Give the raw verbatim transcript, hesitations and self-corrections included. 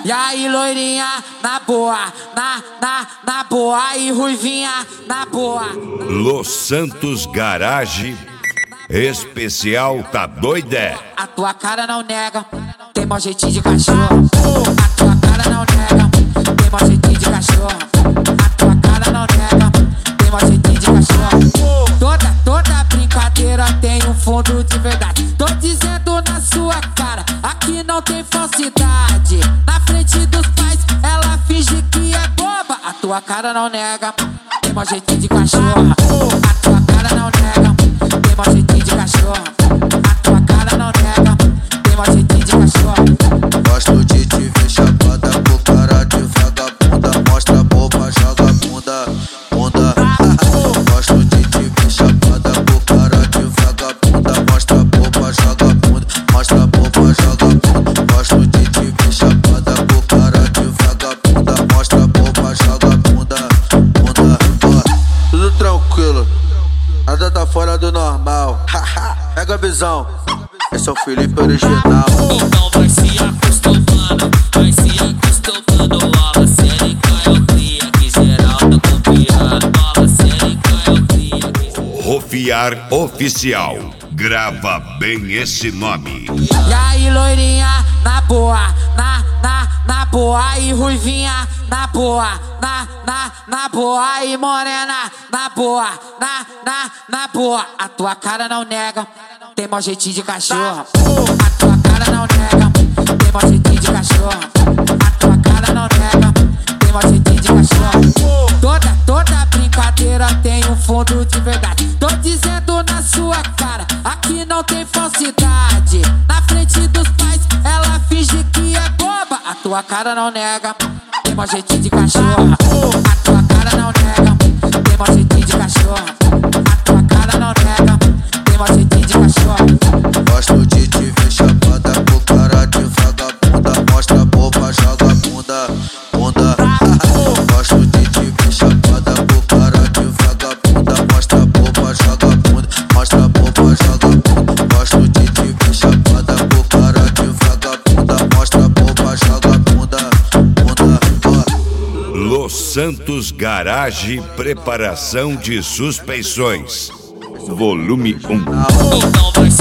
E aí, loirinha, na boa, na, na, na boa. E ruivinha, na boa. Los Santos Garage Especial Tá Doidé. A tua cara não nega, tem mau jeitinho de cachorro. A tua cara não nega, tem mau jeitinho de cachorro. A tua cara não nega, tem mau jeitinho de cachorro. Toda, toda brincadeira tem um fundo de verdade. Tô dizendo na sua cara, aqui não tem falsidade. Na frente dos pais, ela finge que é boba. A tua cara não nega, tem mau jeitinho de cachorro. A tua cara não nega, tem mau jeitinho de cachorro. A tua cara não nega, tem mau jeitinho de cachorro. Gosto de te ver chapada com cara de vagabunda. Mostra a boba, joga a bunda, bunda. Gosto de te ver chapada com cara de vagabunda. Mostra a boba, joga a bunda. Mostra a boba, joga a bunda. Gosto de te ver chapada com cara de vagabunda. Mostra a boba, joga a bunda, bunda. Ó, tudo tranquilo, nada tá fora do normal. Pega a visão, esse é o Felipe original. Então vai se acostumando, vai se acostumando. Bola cênica eu cria, que geral tá copiando. Bola cênica eu cria, que geral... Rofiar Oficial. Grava bem esse nome. E aí, loirinha, na boa, na, na, na boa. E ruivinha, na boa, na, na, na boa. E morena, na boa, na, na, na boa. A tua cara não nega, tem mau jeitinho de cachorro. A tua cara não nega, tem mau jeitinho de cachorro. A tua cara não nega, tem mau jeitinho de cachorro. Toda, toda brincadeira tem um fundo de verdade. Tô dizendo na sua cara, aqui não tem falsidade. Na frente dos pais, ela finge que é boba. A tua cara não nega, tem mau jeitinho de cachorro. A tua cara não nega, tem mau jeitinho de cachorro. A tua cara não nega, tem mau jeitinho de cachorro. Gosto de te ver chapada com cara de vagabunda. Mostra a boba, joga a bunda, bunda. Gosto de te ver chapada com cara de vagabunda. Mostra a boba, joga a bunda. Mostra a boba, joga a bunda. Gosto de te ver chapada com cara de vagabunda. Mostra a boba, joga a bunda, bunda. Ó. Los Santos Garage Preparação de Suspensões. Volume um. Então vai